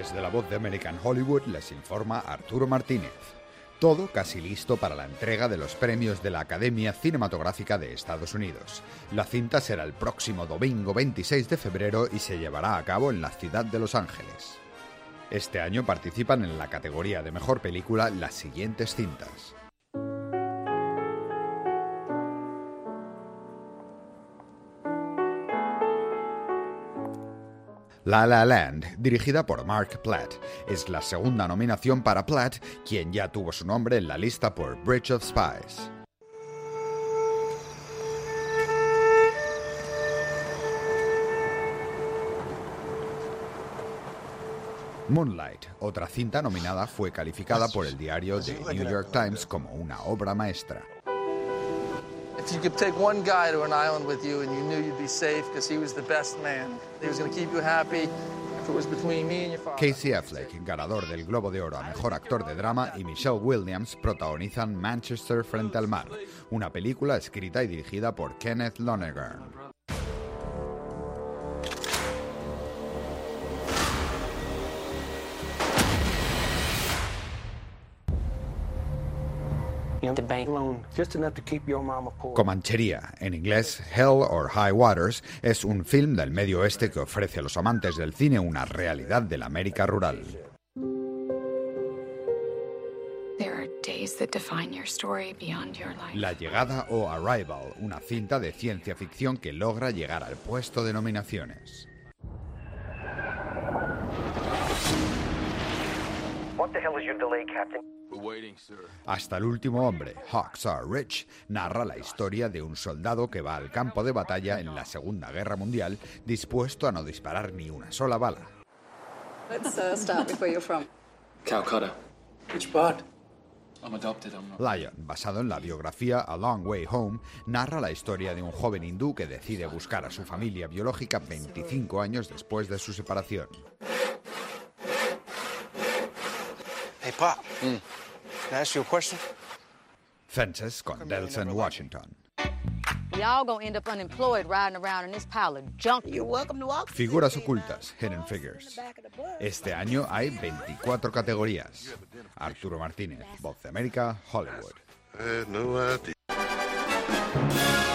Desde la voz de American Hollywood les informa Arturo Martínez. Todo casi listo para la entrega de los premios de la Academia Cinematográfica de Estados Unidos. La cinta será el próximo domingo 26 de febrero y se llevará a cabo en la ciudad de Los Ángeles. Este año participan en la categoría de Mejor Película las siguientes cintas: La La Land, dirigida por Mark Platt. Es la segunda nominación para Platt, quien ya tuvo su nombre en la lista por Bridge of Spies. Moonlight, otra cinta nominada, fue calificada por el diario The New York Times como una obra maestra. If you could take one guy to an island with you and you knew you'd be safe because he was the best man, he was going to keep you happy. If it was between me and your father. Casey Affleck, ganador del Globo de Oro a Mejor Actor de Drama, y Michelle Williams protagonizan Manchester frente al mar, una película escrita y dirigida por Kenneth Lonergan. Comanchería, en inglés Hell or High Waters, es un film del Medio Oeste que ofrece a los amantes del cine una realidad de la América rural. La llegada o Arrival, una cinta de ciencia ficción que logra llegar al puesto de nominaciones. What the hell is your delay, Captain? Hasta el último hombre, Hacksaw Ridge, narra la historia de un soldado que va al campo de batalla en la Segunda Guerra Mundial dispuesto a no disparar ni una sola bala. Let's start with where you're from. Calcutta. Which part? I'm adopted. Lion, basado en la biografía A Long Way Home, narra la historia de un joven hindú que decide buscar a su familia biológica 25 años después de su separación. Hey, Pop. Can I ask you a question? Fences con Denzel Washington. Y'all gonna end up unemployed riding around in this pile of junk. You're welcome to walk. Figuras ocultas, Hidden Figures. Este año hay 24 categorías. Arturo Martínez, Voz de América, Hollywood. I had no idea.